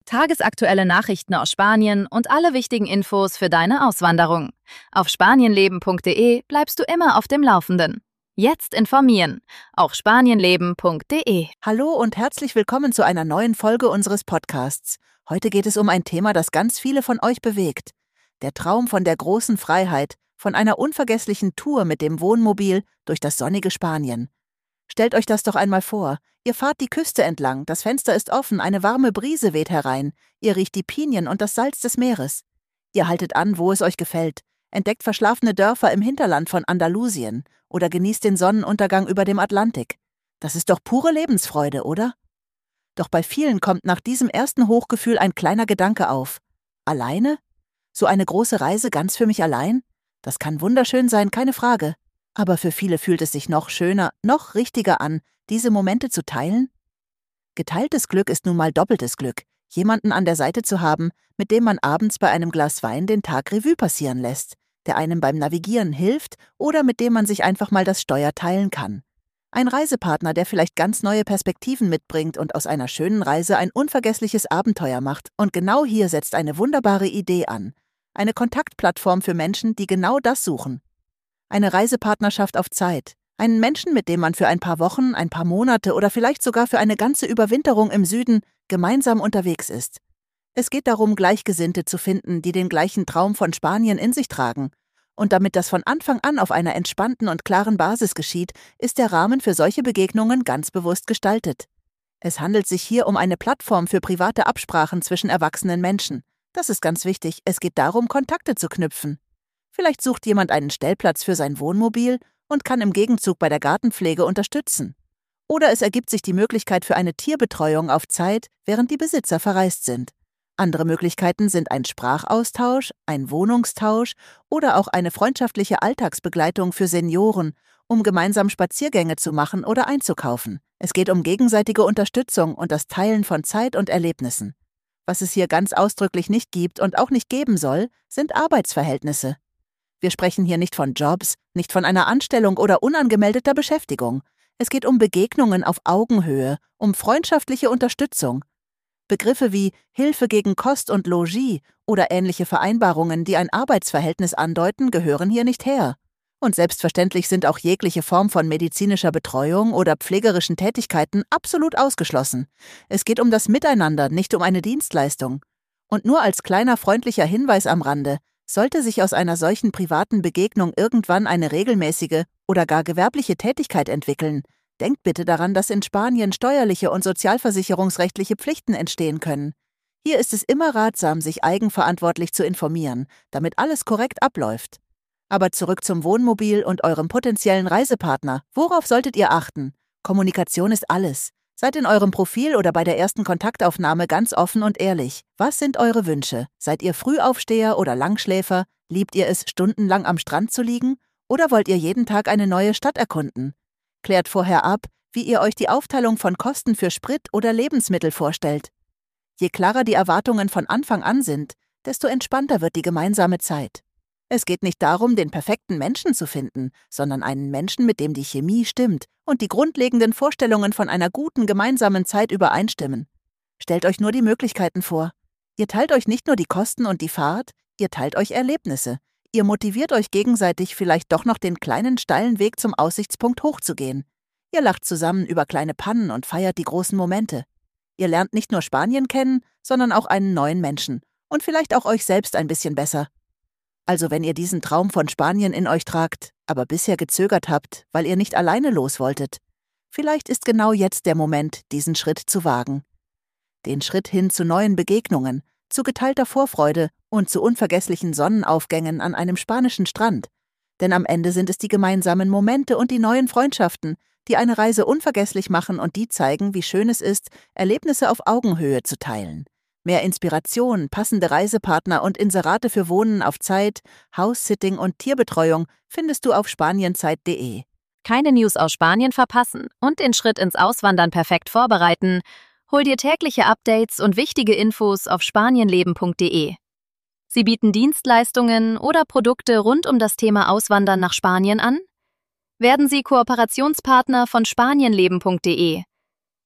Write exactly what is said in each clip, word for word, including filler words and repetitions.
Tagesaktuelle Nachrichten aus Spanien und alle wichtigen Infos für deine Auswanderung. Auf spanienleben punkt de bleibst du immer auf dem Laufenden. Jetzt informieren auf spanienleben punkt de. Hallo und herzlich willkommen zu einer neuen Folge unseres Podcasts. Heute geht es um ein Thema, das ganz viele von euch bewegt. Der Traum von der großen Freiheit, von einer unvergesslichen Tour mit dem Wohnmobil durch das sonnige Spanien. Stellt euch das doch einmal vor. Ihr fahrt die Küste entlang, das Fenster ist offen, eine warme Brise weht herein, ihr riecht die Pinien und das Salz des Meeres. Ihr haltet an, wo es euch gefällt, entdeckt verschlafene Dörfer im Hinterland von Andalusien oder genießt den Sonnenuntergang über dem Atlantik. Das ist doch pure Lebensfreude, oder? Doch bei vielen kommt nach diesem ersten Hochgefühl ein kleiner Gedanke auf. Alleine? So eine große Reise ganz für mich allein? Das kann wunderschön sein, keine Frage. Aber für viele fühlt es sich noch schöner, noch richtiger an, diese Momente zu teilen? Geteiltes Glück ist nun mal doppeltes Glück, jemanden an der Seite zu haben, mit dem man abends bei einem Glas Wein den Tag Revue passieren lässt, der einem beim Navigieren hilft oder mit dem man sich einfach mal das Steuer teilen kann. Ein Reisepartner, der vielleicht ganz neue Perspektiven mitbringt und aus einer schönen Reise ein unvergessliches Abenteuer macht. Und genau hier setzt eine wunderbare Idee an. Eine Kontaktplattform für Menschen, die genau das suchen. Eine Reisepartnerschaft auf Zeit. Einen Menschen, mit dem man für ein paar Wochen, ein paar Monate oder vielleicht sogar für eine ganze Überwinterung im Süden gemeinsam unterwegs ist. Es geht darum, Gleichgesinnte zu finden, die den gleichen Traum von Spanien in sich tragen. Und damit das von Anfang an auf einer entspannten und klaren Basis geschieht, ist der Rahmen für solche Begegnungen ganz bewusst gestaltet. Es handelt sich hier um eine Plattform für private Absprachen zwischen erwachsenen Menschen. Das ist ganz wichtig. Es geht darum, Kontakte zu knüpfen. Vielleicht sucht jemand einen Stellplatz für sein Wohnmobil und kann im Gegenzug bei der Gartenpflege unterstützen. Oder es ergibt sich die Möglichkeit für eine Tierbetreuung auf Zeit, während die Besitzer verreist sind. Andere Möglichkeiten sind ein Sprachaustausch, ein Wohnungstausch oder auch eine freundschaftliche Alltagsbegleitung für Senioren, um gemeinsam Spaziergänge zu machen oder einzukaufen. Es geht um gegenseitige Unterstützung und das Teilen von Zeit und Erlebnissen. Was es hier ganz ausdrücklich nicht gibt und auch nicht geben soll, sind Arbeitsverhältnisse. Wir sprechen hier nicht von Jobs, nicht von einer Anstellung oder unangemeldeter Beschäftigung. Es geht um Begegnungen auf Augenhöhe, um freundschaftliche Unterstützung. Begriffe wie Hilfe gegen Kost und Logis oder ähnliche Vereinbarungen, die ein Arbeitsverhältnis andeuten, gehören hier nicht her. Und selbstverständlich sind auch jegliche Form von medizinischer Betreuung oder pflegerischen Tätigkeiten absolut ausgeschlossen. Es geht um das Miteinander, nicht um eine Dienstleistung. Und nur als kleiner freundlicher Hinweis am Rande: Sollte sich aus einer solchen privaten Begegnung irgendwann eine regelmäßige oder gar gewerbliche Tätigkeit entwickeln, denkt bitte daran, dass in Spanien steuerliche und sozialversicherungsrechtliche Pflichten entstehen können. Hier ist es immer ratsam, sich eigenverantwortlich zu informieren, damit alles korrekt abläuft. Aber zurück zum Wohnmobil und eurem potenziellen Reisepartner. Worauf solltet ihr achten? Kommunikation ist alles. Seid in eurem Profil oder bei der ersten Kontaktaufnahme ganz offen und ehrlich. Was sind eure Wünsche? Seid ihr Frühaufsteher oder Langschläfer? Liebt ihr es, stundenlang am Strand zu liegen? Oder wollt ihr jeden Tag eine neue Stadt erkunden? Klärt vorher ab, wie ihr euch die Aufteilung von Kosten für Sprit oder Lebensmittel vorstellt. Je klarer die Erwartungen von Anfang an sind, desto entspannter wird die gemeinsame Zeit. Es geht nicht darum, den perfekten Menschen zu finden, sondern einen Menschen, mit dem die Chemie stimmt und die grundlegenden Vorstellungen von einer guten gemeinsamen Zeit übereinstimmen. Stellt euch nur die Möglichkeiten vor. Ihr teilt euch nicht nur die Kosten und die Fahrt, ihr teilt euch Erlebnisse. Ihr motiviert euch gegenseitig, vielleicht doch noch den kleinen steilen Weg zum Aussichtspunkt hochzugehen. Ihr lacht zusammen über kleine Pannen und feiert die großen Momente. Ihr lernt nicht nur Spanien kennen, sondern auch einen neuen Menschen und vielleicht auch euch selbst ein bisschen besser. Also wenn ihr diesen Traum von Spanien in euch tragt, aber bisher gezögert habt, weil ihr nicht alleine los wolltet, vielleicht ist genau jetzt der Moment, diesen Schritt zu wagen. Den Schritt hin zu neuen Begegnungen, zu geteilter Vorfreude und zu unvergesslichen Sonnenaufgängen an einem spanischen Strand. Denn am Ende sind es die gemeinsamen Momente und die neuen Freundschaften, die eine Reise unvergesslich machen und die zeigen, wie schön es ist, Erlebnisse auf Augenhöhe zu teilen. Mehr Inspiration, passende Reisepartner und Inserate für Wohnen auf Zeit, House-Sitting und Tierbetreuung findest du auf spanienzeit punkt de. Keine News aus Spanien verpassen und den Schritt ins Auswandern perfekt vorbereiten? Hol dir tägliche Updates und wichtige Infos auf spanienleben punkt de. Sie bieten Dienstleistungen oder Produkte rund um das Thema Auswandern nach Spanien an? Werden Sie Kooperationspartner von spanienleben punkt de.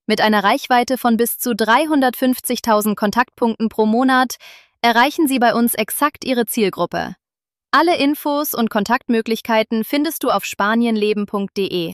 Mit einer Reichweite von bis zu dreihundertfünfzigtausend Kontaktpunkten pro Monat erreichen Sie bei uns exakt Ihre Zielgruppe. Alle Infos und Kontaktmöglichkeiten findest du auf spanienleben punkt de.